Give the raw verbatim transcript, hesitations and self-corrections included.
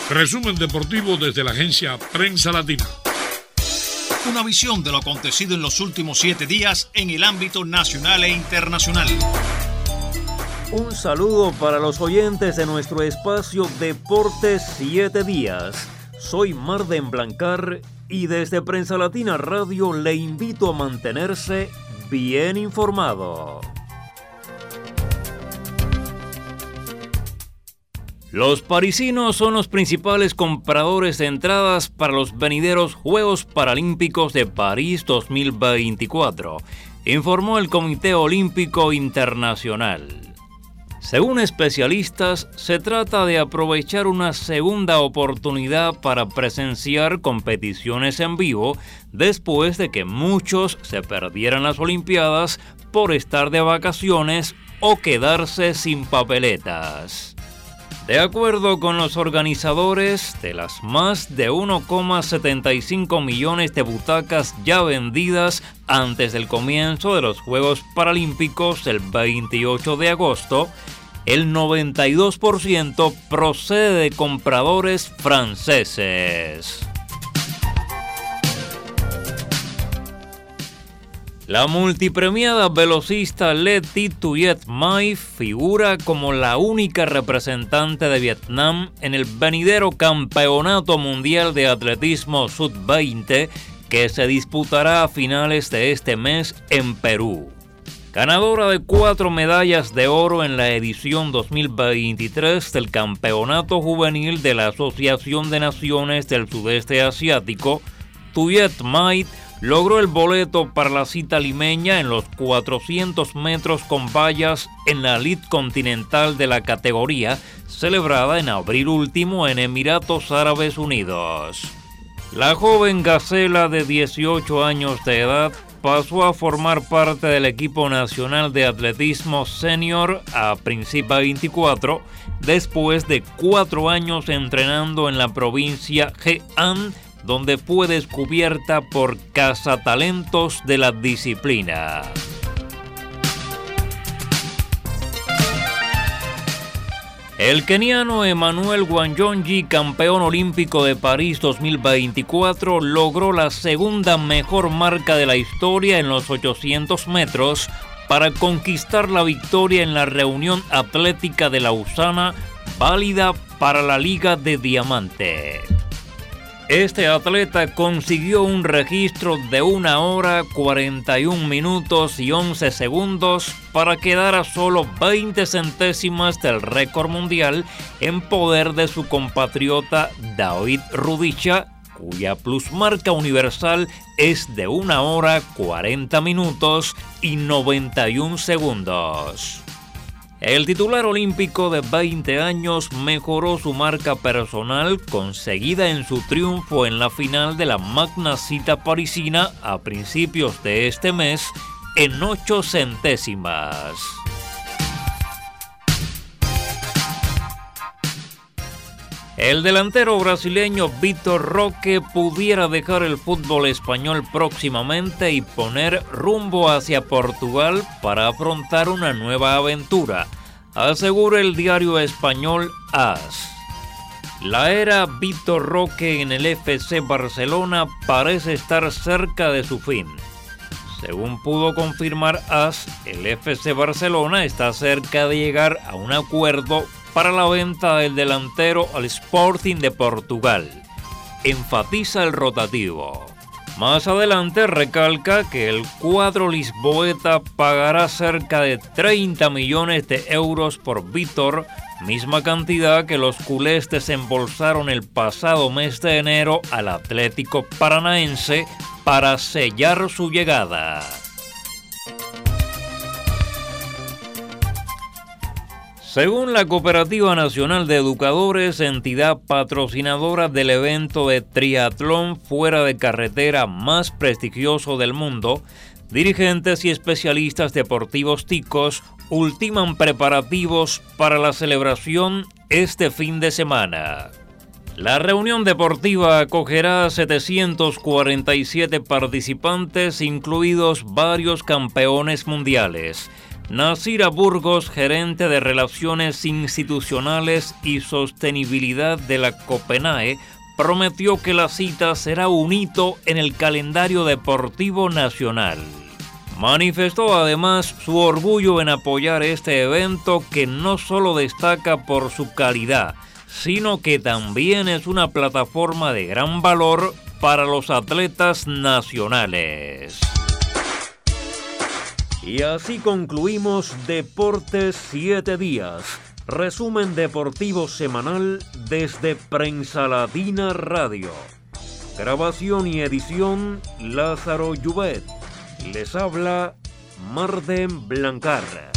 Resumen deportivo desde la agencia Prensa Latina. Una visión de lo acontecido en los últimos siete días en el ámbito nacional e internacional. Un saludo para los oyentes de nuestro espacio Deportes siete días. Soy Marden Blancar y desde Prensa Latina Radio le invito a mantenerse bien informado. Los parisinos son los principales compradores de entradas para los venideros Juegos Paralímpicos de París dos mil veinticuatro, informó el Comité Olímpico Internacional. Según especialistas, se trata de aprovechar una segunda oportunidad para presenciar competiciones en vivo después de que muchos se perdieran las Olimpiadas por estar de vacaciones o quedarse sin papeletas. De acuerdo con los organizadores, de las más de uno coma setenta y cinco millones de butacas ya vendidas antes del comienzo de los Juegos Paralímpicos el veintiocho de agosto, el noventa y dos por ciento procede de compradores franceses. La multipremiada velocista Le Thi Thuy Mai figura como la única representante de Vietnam en el venidero Campeonato Mundial de Atletismo sub veinte que se disputará a finales de este mes en Perú. Ganadora de cuatro medallas de oro en la edición dos mil veintitrés del Campeonato Juvenil de la Asociación de Naciones del Sudeste Asiático, Thuy Mai logró el boleto para la cita limeña en los cuatrocientos metros con vallas en la elite continental de la categoría, celebrada en abril último en Emiratos Árabes Unidos. La joven gacela de dieciocho años de edad pasó a formar parte del equipo nacional de atletismo senior a Principia veinticuatro después de cuatro años entrenando en la provincia He'an, donde fue descubierta por cazatalentos de la disciplina. El keniano Emmanuel Wanjonji, campeón olímpico de París dos mil veinticuatro, logró la segunda mejor marca de la historia en los ochocientos metros para conquistar la victoria en la reunión atlética de Lausana, válida para la Liga de Diamante. Este atleta consiguió un registro de una hora, cuarenta y un minutos y once segundos para quedar a solo veinte centésimas del récord mundial en poder de su compatriota David Rudisha, cuya plusmarca universal es de una hora, cuarenta minutos y noventa y un segundos. El titular olímpico de veinte años mejoró su marca personal conseguida en su triunfo en la final de la magna cita parisina a principios de este mes en ocho centésimas. El delantero brasileño Vitor Roque pudiera dejar el fútbol español próximamente y poner rumbo hacia Portugal para afrontar una nueva aventura, asegura el diario español AS. La era Vitor Roque en el F C Barcelona parece estar cerca de su fin. Según pudo confirmar AS, el F C Barcelona está cerca de llegar a un acuerdo para la venta del delantero al Sporting de Portugal. Enfatiza el rotativo. Más adelante recalca que el cuadro lisboeta pagará cerca de treinta millones de euros por Vitor, misma cantidad que los culés desembolsaron el pasado mes de enero al Atlético Paranaense para sellar su llegada. Según la Cooperativa Nacional de Educadores, entidad patrocinadora del evento de triatlón fuera de carretera más prestigioso del mundo, dirigentes y especialistas deportivos ticos ultiman preparativos para la celebración este fin de semana. La reunión deportiva acogerá a setecientos cuarenta y siete participantes, incluidos varios campeones mundiales. Nasira Burgos, gerente de Relaciones Institucionales y Sostenibilidad de la Copenae, prometió que la cita será un hito en el calendario deportivo nacional. Manifestó además su orgullo en apoyar este evento que no solo destaca por su calidad, sino que también es una plataforma de gran valor para los atletas nacionales. Y así concluimos Deportes siete días, resumen deportivo semanal desde Prensa Latina Radio. Grabación y edición Lázaro Llubet. Les habla Marden Blancar.